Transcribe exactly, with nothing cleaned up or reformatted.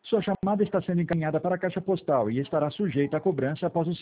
Sua chamada está sendo encaminhada para a caixa postal e estará sujeita a cobrança após o